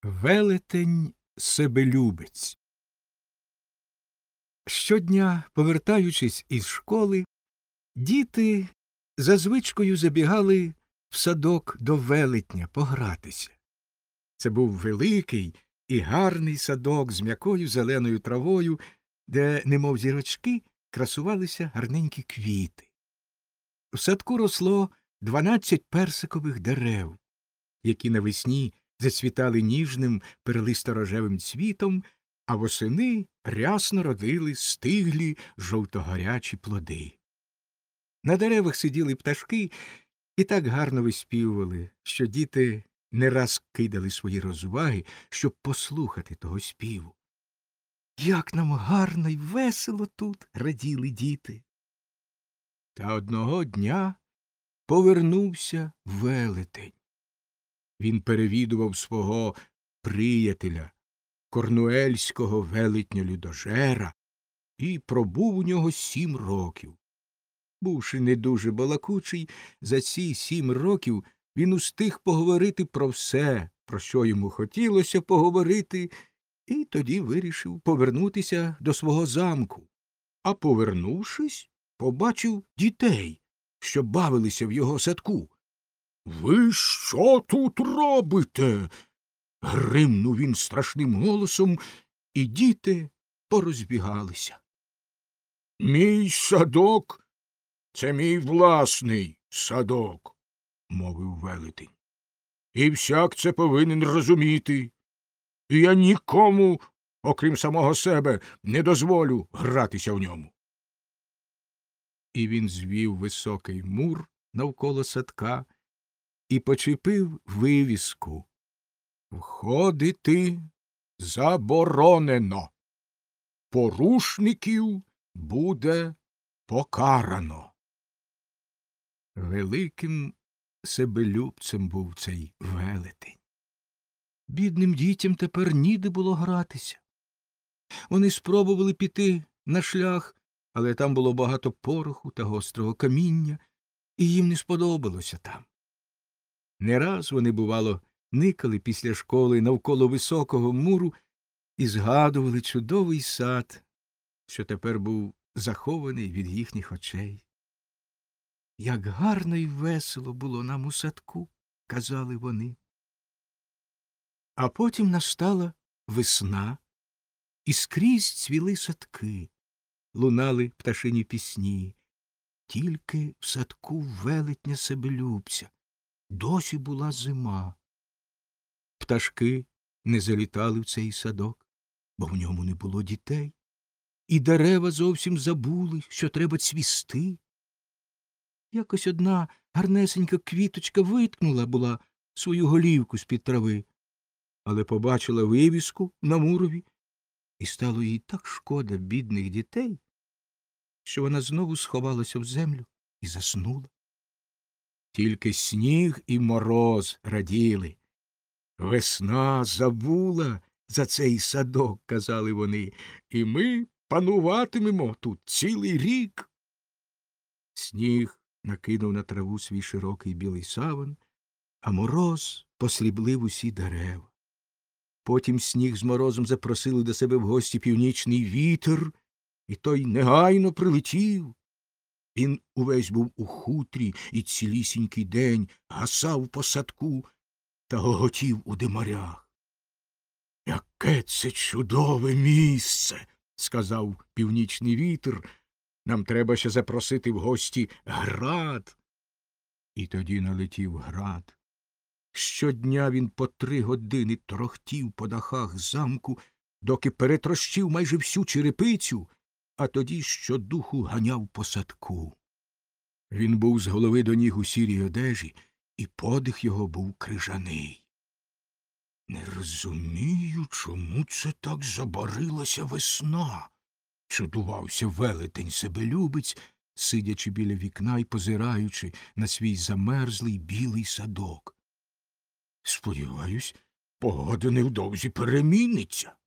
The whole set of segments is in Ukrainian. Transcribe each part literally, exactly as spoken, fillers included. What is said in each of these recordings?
Велетень себелюбець. Щодня, повертаючись із школи, діти за звичкою забігали в садок до велетня погратися. Це був великий і гарний садок з м'якою зеленою травою, де, немов зірочки, красувалися гарненькі квіти. В садку росло дванадцять персикових дерев, які навесні зацвітали ніжним перелисто-рожевим цвітом, а восени рясно родили стиглі жовтогарячі плоди. На деревах сиділи пташки і так гарно виспівували, що діти не раз кидали свої розваги, щоб послухати того співу. «Як нам гарно й весело тут!» – раділи діти. Та одного дня повернувся велетень. Він перевідував свого приятеля, корнуельського велетня-людожера, і пробув у нього сім років. Бувши не дуже балакучий, за ці сім років він устиг поговорити про все, про що йому хотілося поговорити, і тоді вирішив повернутися до свого замку. А повернувшись, побачив дітей, що бавилися в його садку. «Ви що тут робите?» – гримнув він страшним голосом, і діти порозбігалися. «Мій садок – це мій власний садок», – мовив велетень. «І всяк це повинен розуміти. І я нікому, окрім самого себе, не дозволю гратися в ньому». І він звів високий мур навколо садка і почепив вивіску: «Входити заборонено. Порушників буде покарано». Великим себелюбцем був цей велетень. Бідним дітям тепер ніде було гратися. Вони спробували піти на шлях, але там було багато пороху та гострого каміння, і їм не сподобалося там. Не раз вони, бувало, никали після школи навколо високого муру і згадували чудовий сад, що тепер був захований від їхніх очей. «Як гарно й весело було нам у садку», – казали вони. А потім настала весна, і скрізь цвіли садки, лунали пташині пісні. Тільки в садку велетня себелюбця досі була зима. Пташки не залітали в цей садок, бо в ньому не було дітей, і дерева зовсім забули, що треба цвісти. Якось одна гарнесенька квіточка виткнула була свою голівку з-під трави, але побачила вивіску на мурові, і стало їй так шкода бідних дітей, що вона знову сховалася в землю і заснула. Тільки сніг і мороз раділи. «Весна забула за цей садок», – казали вони, – «і ми пануватимемо тут цілий рік». Сніг накинув на траву свій широкий білий саван, а мороз посріблив усі дерева. Потім сніг з морозом запросили до себе в гості північний вітер, і той негайно прилетів. Він увесь був у хутрі і цілісінький день гасав по садку та гоготів у димарях. «Яке це чудове місце!» – сказав північний вітер. «Нам треба ще запросити в гості град». І тоді налетів град. Щодня він по три години торохтів по дахах замку, доки перетрощив майже всю черепицю, а тоді щодуху ганяв по садку. Він був з голови до ніг у сірій одежі, і подих його був крижаний. «Не розумію, чому це так забарилася весна», – чудувався велетень себелюбець, сидячи біля вікна і позираючи на свій замерзлий білий садок. «Сподіваюсь, погода невдовзі переміниться».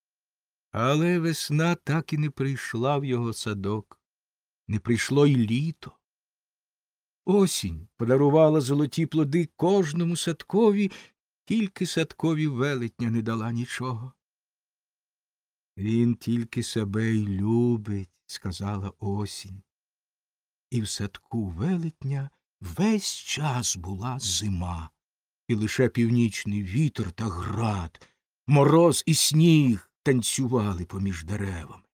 Але весна так і не прийшла в його садок. Не прийшло й літо. Осінь подарувала золоті плоди кожному садкові, Тільки садкові велетня не дала нічого. Він тільки себе й любить, сказала осінь. І в садку велетня весь час була зима, і лише північний вітер та град, мороз і сніг танцювали поміж деревами.